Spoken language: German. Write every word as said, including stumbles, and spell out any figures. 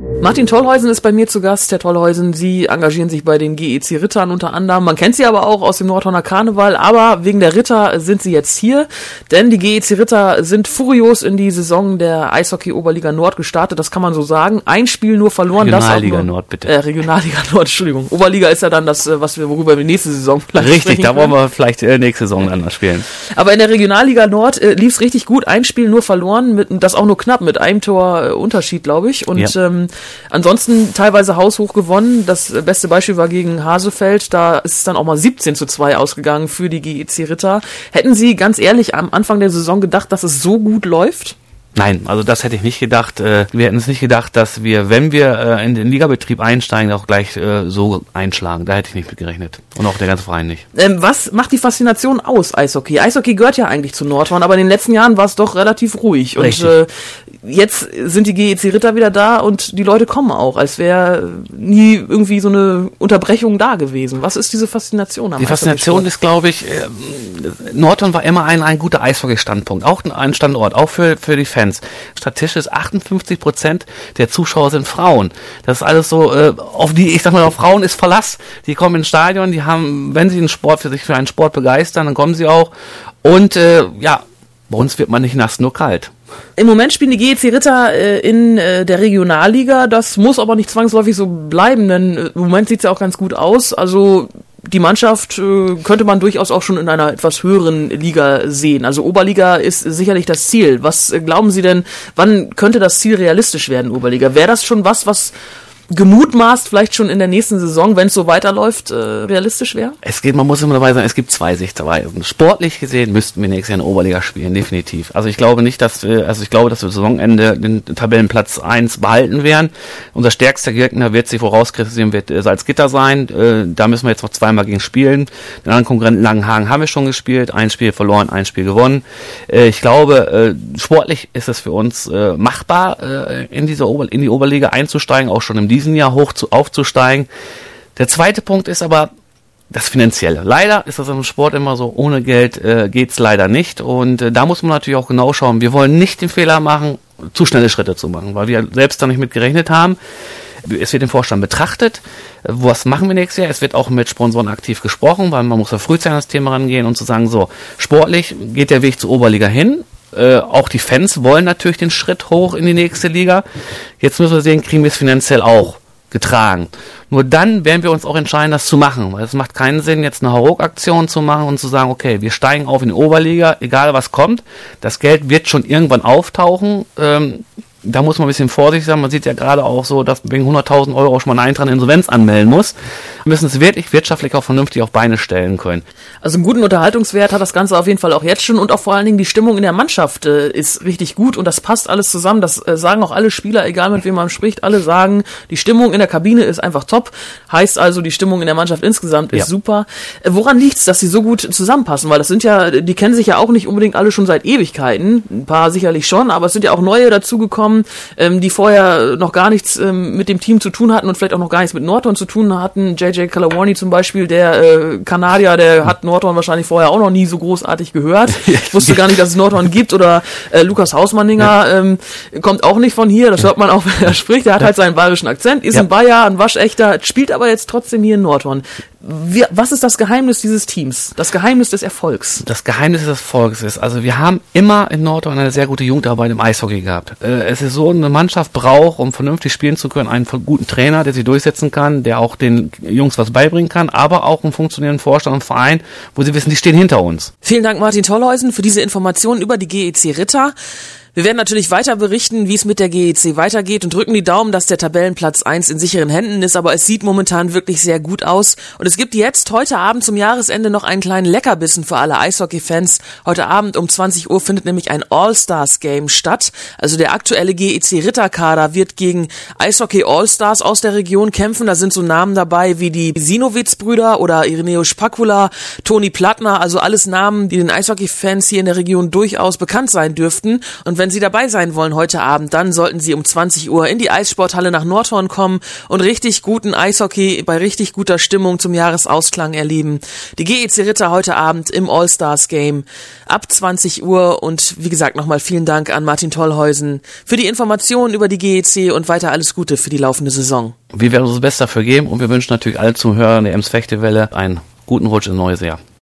Martin Tollhäusen ist bei mir zu Gast. Herr Tollhäusen, Sie engagieren sich bei den G E C Rittern unter anderem. Man kennt Sie aber auch aus dem Nordhorner Karneval, aber wegen der Ritter sind Sie jetzt hier, denn die G E C Ritter sind furios in die Saison der Eishockey-Oberliga Nord gestartet, das kann man so sagen. Ein Spiel nur verloren. Regionalliga das nur, Nord, bitte. Äh, Regionalliga Nord, Entschuldigung. Oberliga ist ja dann das, was wir, worüber wir nächste Saison vielleicht Richtig, da wollen können. wir vielleicht äh, nächste Saison dann spielen. Aber in der Regionalliga Nord äh, lief es richtig gut. Ein Spiel nur verloren, mit, das auch nur knapp, mit einem Tor äh, Unterschied, glaube ich. Und ja. ähm, ansonsten teilweise haushoch gewonnen. Das beste Beispiel war gegen Hasefeld. Da ist es dann auch mal siebzehn zu zwei ausgegangen für die G E C Ritter. Hätten Sie ganz ehrlich am Anfang der Saison gedacht, dass es so gut läuft? Nein, also das hätte ich nicht gedacht. Wir hätten es nicht gedacht, dass wir, wenn wir in den Ligabetrieb einsteigen, auch gleich so einschlagen. Da hätte ich nicht mit gerechnet. Und auch der ganze Verein nicht. Ähm, was macht die Faszination aus, Eishockey? Eishockey gehört ja eigentlich zu Nordhorn, aber in den letzten Jahren war es doch relativ ruhig. Und äh, jetzt sind die G E C Ritter wieder da und die Leute kommen auch, als wäre nie irgendwie so eine Unterbrechung da gewesen. Was ist diese Faszination am Die Faszination ist, glaube ich, äh, Nordhorn war immer ein, ein guter Eishockey-Standpunkt. Auch ein Standort, auch für, für die Fans. Statistisch ist achtundfünfzig Prozent der Zuschauer sind Frauen. Das ist alles so, äh, auf die, ich sag mal, auf Frauen ist Verlass. Die kommen ins Stadion, die haben, wenn sie einen Sport für sich für einen Sport begeistern, dann kommen sie auch. Und äh, ja, bei uns wird man nicht nass, nur kalt. Im Moment spielen die G E C Ritter äh, in äh, der Regionalliga. Das muss aber nicht zwangsläufig so bleiben, denn äh, im Moment sieht es ja auch ganz gut aus. Also die Mannschaft äh, könnte man durchaus auch schon in einer etwas höheren Liga sehen. Also Oberliga ist sicherlich das Ziel. Was äh, glauben Sie denn, wann könnte das Ziel realistisch werden, Oberliga? Wäre das schon was, was gemutmaßt vielleicht schon in der nächsten Saison, wenn es so weiterläuft, äh, realistisch wäre? Es geht, man muss immer dabei sein, es gibt zwei Sichtweisen. Sportlich gesehen müssten wir nächstes Jahr in der Oberliga spielen, definitiv. Also ich glaube nicht, dass wir, also ich glaube, dass wir Saisonende den Tabellenplatz eins behalten werden. Unser stärkster Gegner wird sich vorauskristallisieren, wird Salzgitter sein. Äh, da müssen wir jetzt noch zweimal gegen spielen. Den anderen Konkurrenten Langenhagen haben wir schon gespielt. Ein Spiel verloren, ein Spiel gewonnen. Äh, ich glaube, äh, sportlich ist es für uns äh, machbar, äh, in diese Ober- in die Oberliga einzusteigen, auch schon im diesem Jahr hoch zu, aufzusteigen. Der zweite Punkt ist aber das Finanzielle. Leider ist das im Sport immer so, ohne Geld äh, geht's leider nicht und äh, da muss man natürlich auch genau schauen. Wir wollen nicht den Fehler machen, zu schnelle Schritte zu machen, weil wir selbst da nicht mit gerechnet haben. Es wird im Vorstand betrachtet, was machen wir nächstes Jahr? Es wird auch mit Sponsoren aktiv gesprochen, weil man muss ja frühzeitig an das Thema rangehen und zu sagen, so, sportlich geht der Weg zur Oberliga hin. Äh, auch die Fans wollen natürlich den Schritt hoch in die nächste Liga. Jetzt müssen wir sehen, kriegen wir es finanziell auch getragen. Nur dann werden wir uns auch entscheiden, das zu machen, weil es macht keinen Sinn, jetzt eine Hauruck-Aktion zu machen und zu sagen, okay, wir steigen auf in die Oberliga, egal was kommt, das Geld wird schon irgendwann auftauchen. Ähm, da muss man ein bisschen vorsichtig sein. Man sieht ja gerade auch so, dass wegen hunderttausend Euro auch schon mal ein Eintrag in Insolvenz anmelden muss. Wir müssen es wirklich wirtschaftlich auch vernünftig auf Beine stellen können. Also einen guten Unterhaltungswert hat das Ganze auf jeden Fall auch jetzt schon und auch vor allen Dingen die Stimmung in der Mannschaft äh, ist richtig gut und das passt alles zusammen. Das äh, sagen auch alle Spieler, egal mit wem man spricht, alle sagen, die Stimmung in der Kabine ist einfach top. Heißt also, die Stimmung in der Mannschaft insgesamt ist ja super. Äh, woran liegt's, dass sie so gut zusammenpassen? Weil das sind ja, die kennen sich ja auch nicht unbedingt alle schon seit Ewigkeiten. Ein paar sicherlich schon, aber es sind ja auch neue dazugekommen, ähm, die vorher noch gar nichts ähm, mit dem Team zu tun hatten und vielleicht auch noch gar nichts mit Nordhorn zu tun hatten. J J Calawarni zum Beispiel, der äh, Kanadier, der hat Nordhorn wahrscheinlich vorher auch noch nie so großartig gehört. Ich wusste gar nicht, dass es Nordhorn gibt. Oder äh, Lukas Hausmanninger ja. ähm, kommt auch nicht von hier. Das hört man auch, wenn er spricht. Er hat ja. halt seinen bayerischen Akzent, ist ja. ein Bayer, ein waschechter, spielt aber jetzt trotzdem hier in Nordhorn. Wir, was ist das Geheimnis dieses Teams? Das Geheimnis des Erfolgs? Das Geheimnis des Erfolgs ist, also wir haben immer in Nordhorn eine sehr gute Jugendarbeit im Eishockey gehabt. Äh, es ist so, eine Mannschaft braucht, um vernünftig spielen zu können, einen guten Trainer, der sie durchsetzen kann, der auch den Jungs was beibringen kann, aber auch einen funktionierenden Vorstand und Verein, wo sie wissen, die stehen hinter uns. Vielen Dank, Martin Tollhäusen, für diese Informationen über die G E C Ritter. Wir werden natürlich weiter berichten, wie es mit der G E C weitergeht und drücken die Daumen, dass der Tabellenplatz eins in sicheren Händen ist, aber es sieht momentan wirklich sehr gut aus. Und es gibt jetzt heute Abend zum Jahresende noch einen kleinen Leckerbissen für alle Eishockey-Fans. Heute Abend um zwanzig Uhr findet nämlich ein All-Stars-Game statt. Also der aktuelle G E C-Ritterkader wird gegen Eishockey-All-Stars aus der Region kämpfen. Da sind so Namen dabei wie die Sinowitz-Brüder oder Ireneo Spakula, Toni Plattner, also alles Namen, die den Eishockey-Fans hier in der Region durchaus bekannt sein dürften. Und wenn Sie dabei sein wollen heute Abend, dann sollten Sie um zwanzig Uhr in die Eissporthalle nach Nordhorn kommen und richtig guten Eishockey bei richtig guter Stimmung zum Jahresausklang erleben. Die G E C Ritter heute Abend im All-Stars-Game ab zwanzig Uhr und wie gesagt nochmal vielen Dank an Martin Tollhäusen für die Informationen über die G E C und weiter alles Gute für die laufende Saison. Wir werden uns das Beste dafür geben und wir wünschen natürlich allen Zuhörern der Ems Fechtewelle einen guten Rutsch ins neue Jahr.